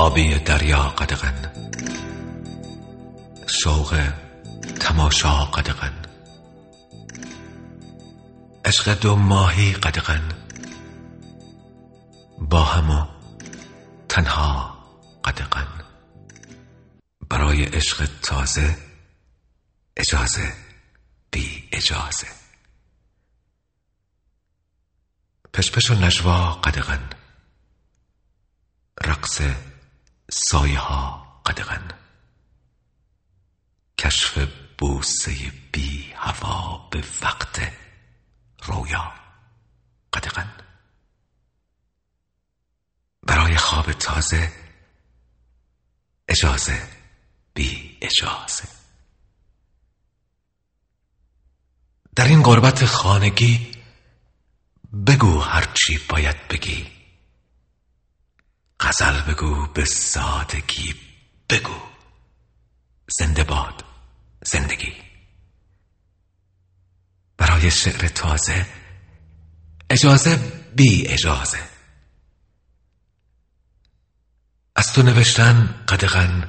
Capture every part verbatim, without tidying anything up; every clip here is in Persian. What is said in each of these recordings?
آبی دریا قدغن، شوق تماشا قدغن، عشق دو ماهی قدغن، با هم و تنها قدغن. برای عشق تازه اجازه بی اجازه. پشپش و نجوا قدغن، رقص سایه ها قدغن، کشف بوسه بی هوا به وقت رویا قدغن. برای خواب تازه اجازه بی اجازه. در این غربت خانگی بگو هرچی باید بگی، غزل بگو به سادگی، بگو زنده باد زندگی. برای شعر تازه اجازه بی اجازه. از تو نوشتن قدغن،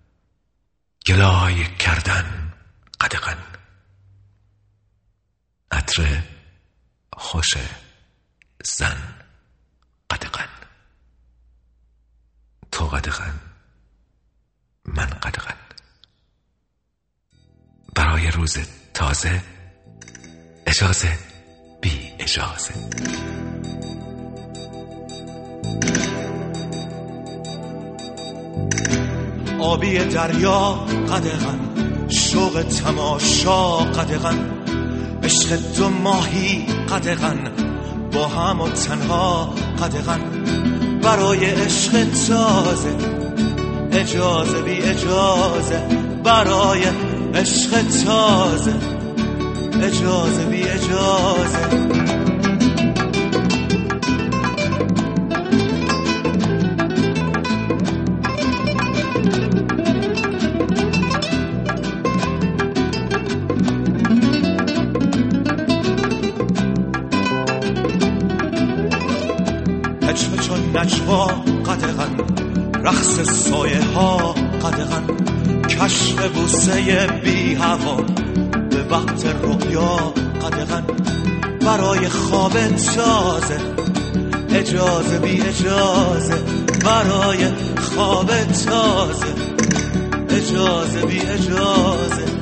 گلای کردن قدغن، عطر خوش زن قدغن. تو قدغن، من قدغن. برای روز تازه اجازه بی اجازه. آبی دریا قدغن، شوق تماشا قدغن، عشق دو ماهی قدغن، با هم و تنها قدغن. برای عشق تازه اجازه بی اجازه. برای عشق تازه اجازه بی اجازه. پچ چون نجوا قدغن، رقص سایه ها قدغن، کشف بوسه بی هوا به وقت رویا قدغن. برای خواب تازه اجازه بی اجازه. برای خواب تازه اجازه بی اجازه.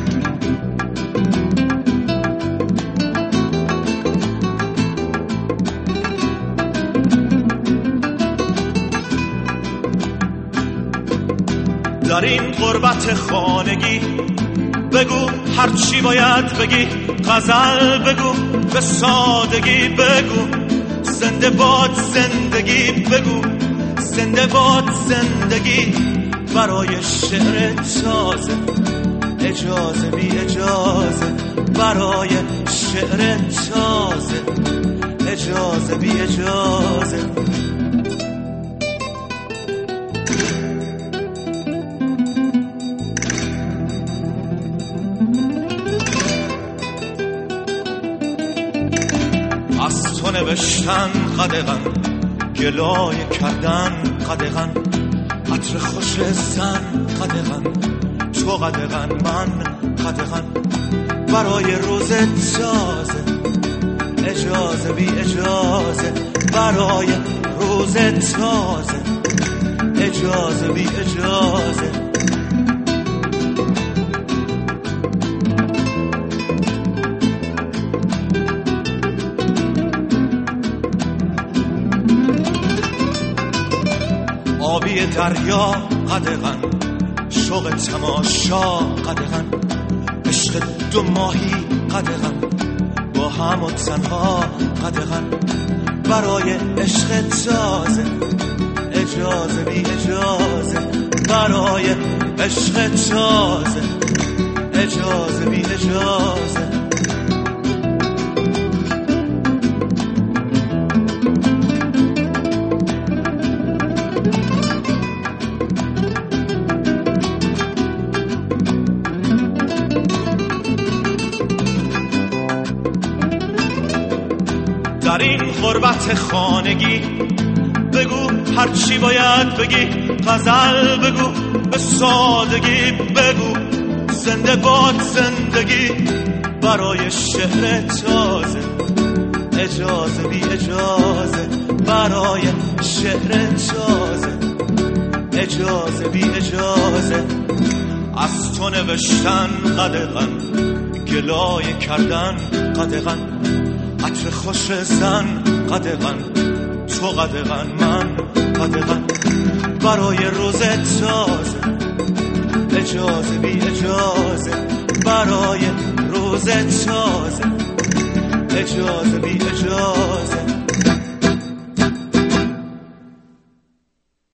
در این غربت خانگی بگو هرچی باید بگی، غزل بگو به سادگی، بگو زنده باد زندگی، بگو زنده باد زندگی. برای شعر تازه اجازه بی اجازه. برای شعر تازه اجازه بی اجازه. از تو نوشتن قدغن، گلای کردن قدغن، عطر خوش زن قدغن، تو قدغن من قدغن. برای روز تازه اجازه بی اجازه. برای روز تازه اجازه بی اجازه. آبی دریا قدغن، شوق تماشا قدغن، عشق دو ماهی قدغن، با هم و تنها قدغن. برای عشق تازه اجازه بی اجازه. برای عشق تازه اجازه بی اجازه. در این غربت خانگی بگو هرچی باید بگی غزل بگو، به سادگی بگو زنده باد زندگی برای شعر تازه، اجازه بی اجازه برای شعر تازه، اجازه بی اجازه. از تو نوشتن قدغن، گلایه کردن قدغن، عطر خوش زن قدغن، تو قدغن من قدغن برای روز تازه، اجازه بی اجازه برای روز تازه، اجازه بی اجازه.